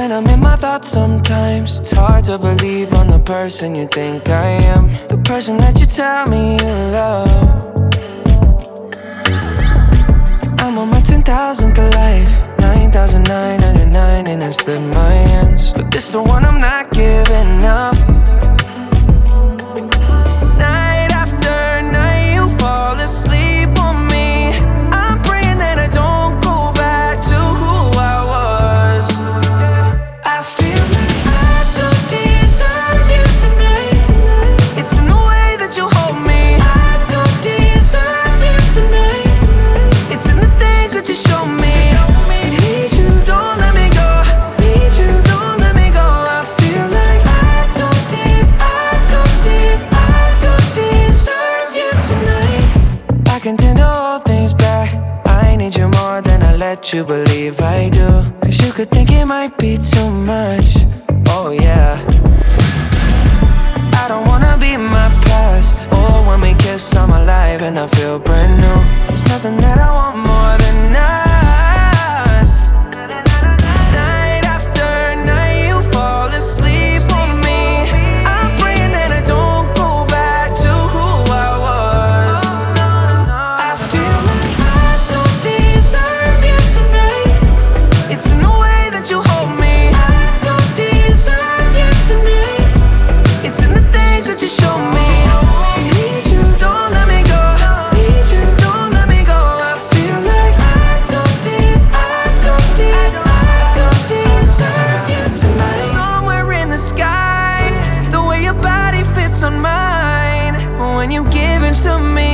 When I'm in my thoughts sometimes, it's hard to believe I'm the person you think I am, the person that you tell me you love. I'm on my 10,000th life, 9,999, and I slip my hands, but this the one I'm not giving up. Night after night you fall asleep on me. I'm praying that I don't go back to who I was. I feel like I don't deserve you tonight. It's in the way that you hold me. I don't deserve you tonight. It's in the things that you show me. I need you, don't let me go. Need you, don't let me go. I feel like I don't deserve you tonight. I can tend to hold things back. I need you more than I let you believe I do, 'cause you could think it might be too much. Oh yeah, I don't wanna be my past. Oh, when we kiss I'm alive and I feel brand new. There's nothing that I want more than us. Night after night you fall asleep on me. I'm praying that I don't go back to who I was. I feel like I don't deserve you tonight. It's in the way that you hold me. I don't deserve you tonight. It's in the things that you show me. I need you, don't let me go. Need you, don't let me go. I feel like I don't deserve you tonight. Somewhere in the sky, the way your body fits on mine, when you give it to me,